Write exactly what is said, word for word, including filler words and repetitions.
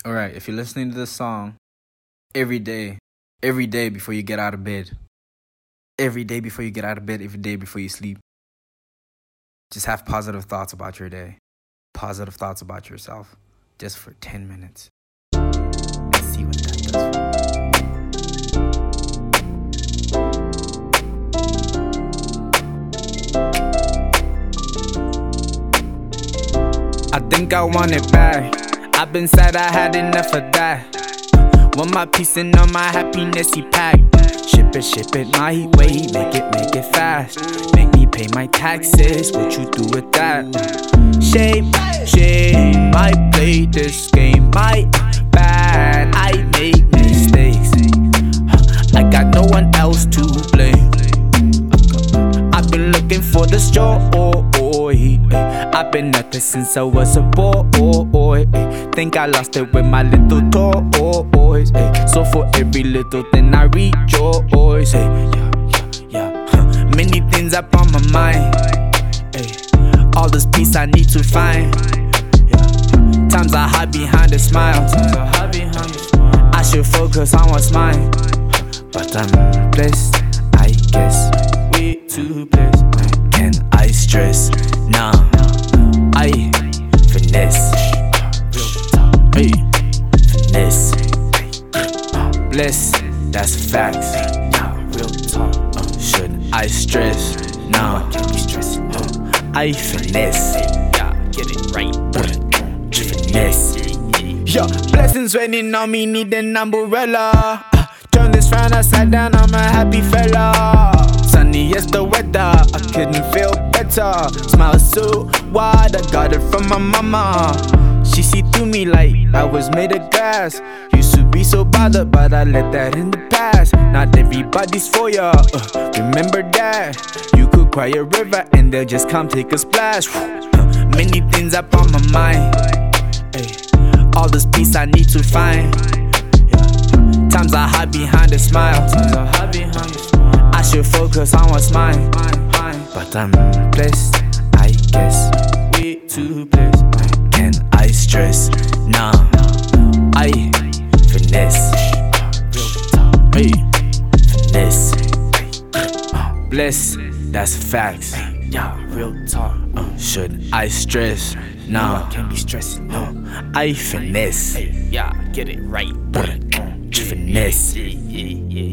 All right, if you're listening to this song every day, every day before you get out of bed, every day before you get out of bed, every day before you sleep, just have positive thoughts about your day, positive thoughts about yourself, just for ten minutes. And see what that does for you. I think I want it back. I've been sad, I had enough of that. Want my peace and all my happiness, he packed. Ship it, ship it my way, make it, make it fast. Make me pay my taxes, what you do with that? Shame, shame, I play this game, my bad, I make mistakes. I got no one else to blame. I've been looking for this joy, I've been at this since I was a boy. Think I lost it with my little toys. So for every little thing I rejoice. Yeah, yeah, yeah. Many things up on my mind. All this peace I need to find. Times I hide behind a smile. I should focus on what's mine. But I'm blessed, I guess. We too blessed. Can I stress? Nah, I finesse. Hey, finesse. Bless, that's facts. Real talk. Uh, should I stress? Nah, uh, I finesse. Get it right. Uh, finesse. Yo, blessings raining on me, need an umbrella. Uh, turn this round upside down, I'm a happy fella. Sunny as the weather, I couldn't feel better. Smile so wide, I got it from my mama. She see through me like I was made of glass. Used to be so bothered, but I let that in the past. Not everybody's for ya, uh, remember that. You could cry a river and they'll just come take a splash. uh, Many things up on my mind. Ay, all this peace I need to find. Yeah. Times I hide behind a smile. Times I hide behind a smile. I should focus on what's mine. But I'm blessed, I guess. We too blessed. Can I stress? Nah, I finesse. Hey, finesse. Bless, that's facts. Yeah, real talk. Uh, should I stress? Nah, can't be stressing. No, I finesse. Yeah, get it right. Finesse.